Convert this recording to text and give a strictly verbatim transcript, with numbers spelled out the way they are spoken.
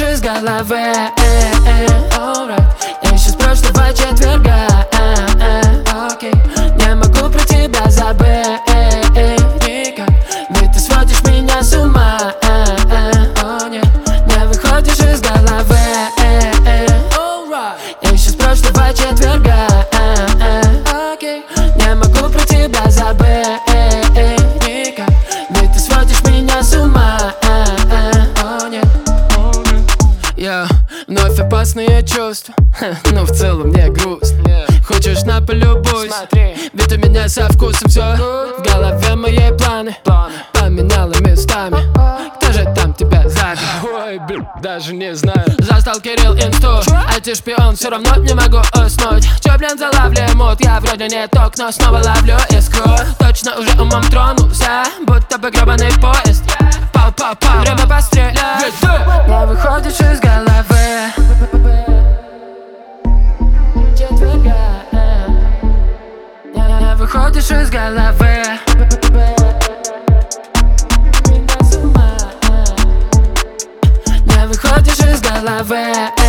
из головы, э, э, alright. Я еще с прошлого четверга, э, э, окей. Не могу про тебя забыть, э, э, никак. Ведь ты сводишь меня с ума, э, э, о нет. Не выходишь из головы, э, э, alright. Я еще с прошлого четверга, э, э, окей. Не могу про тебя забыть, э, э, никак. Ведь ты сводишь меня с ума, э, э, о нет. Я вновь опасные чувства, но в целом мне грустно. yeah. Хочешь на полюбуйся, смотри. Ведь у меня со вкусом все. В голове мои планы, планы поменяла местами. Кто же там тебя запил? Ой, блин, даже не знаю. Застал Кирилл инсту, айти-шпион, все равно не могу уснуть. Че, блин, залавлю мут, я вроде не ток, но снова ловлю искру. Точно уже умом тронулся, будто бы гребаный поезд. Пау-пау-пау, время пострелять. Не выходишь из головы. Четверга, э. не, не выходишь из головы. Не выходишь из головы.